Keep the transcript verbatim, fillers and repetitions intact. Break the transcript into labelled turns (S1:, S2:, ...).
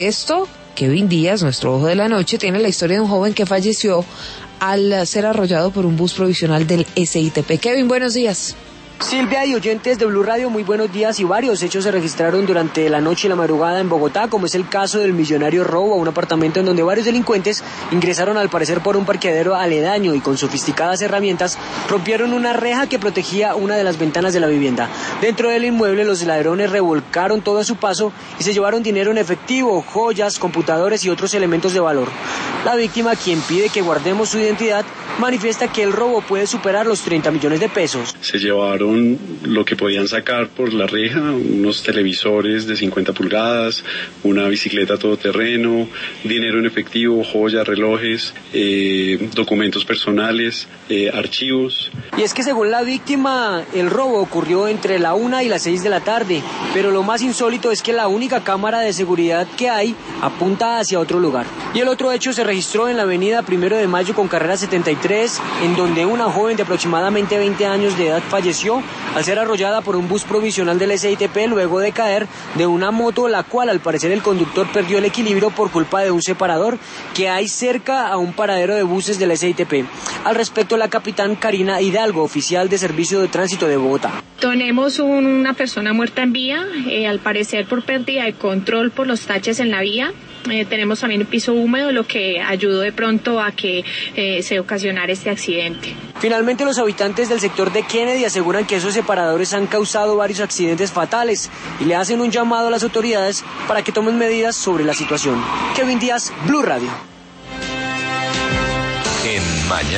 S1: Esto, Kevin Díaz, nuestro ojo de la noche, tiene la historia de un joven que falleció al ser arrollado por un bus provisional del S I T P. Kevin, buenos días.
S2: Silvia y oyentes de Blue Radio, muy buenos días. Y varios hechos se registraron durante la noche y la madrugada en Bogotá, como es el caso del millonario robo a un apartamento en donde varios delincuentes ingresaron al parecer por un parqueadero aledaño y con sofisticadas herramientas rompieron una reja que protegía una de las ventanas de la vivienda. Dentro del inmueble los ladrones revolcaron todo a su paso y se llevaron dinero en efectivo, joyas, computadores y otros elementos de valor. La víctima, quien pide que guardemos su identidad, manifiesta que el robo puede superar los treinta millones de pesos.
S3: Se llevaron lo que podían sacar por la reja, unos televisores de cincuenta pulgadas, una bicicleta todoterreno, dinero en efectivo, joyas, relojes, eh, documentos personales, eh, archivos.
S2: Y es que según la víctima, el robo ocurrió entre la una y las seis de la tarde, pero lo más insólito es que la única cámara de seguridad que hay apunta hacia otro lugar. Y el otro hecho se registró en la avenida Primero de Mayo con carrera setenta y tres, en donde una joven de aproximadamente veinte años de edad falleció al ser arrollada por un bus provisional del S I T P luego de caer de una moto, la cual al parecer el conductor perdió el equilibrio por culpa de un separador que hay cerca a un paradero de buses del S I T P. Al respecto, la capitán Karina Hidalgo, oficial de Servicio de Tránsito de Bogotá.
S4: Tenemos un, una persona muerta en vía, eh, al parecer por pérdida de control por los taches en la vía. Eh, tenemos también un piso húmedo, lo que ayudó de pronto a que eh, se ocasionara este accidente.
S2: Finalmente, los habitantes del sector de Kennedy aseguran que esos separadores han causado varios accidentes fatales y le hacen un llamado a las autoridades para que tomen medidas sobre la situación. Kevin Díaz, Blue Radio.
S5: En Mañana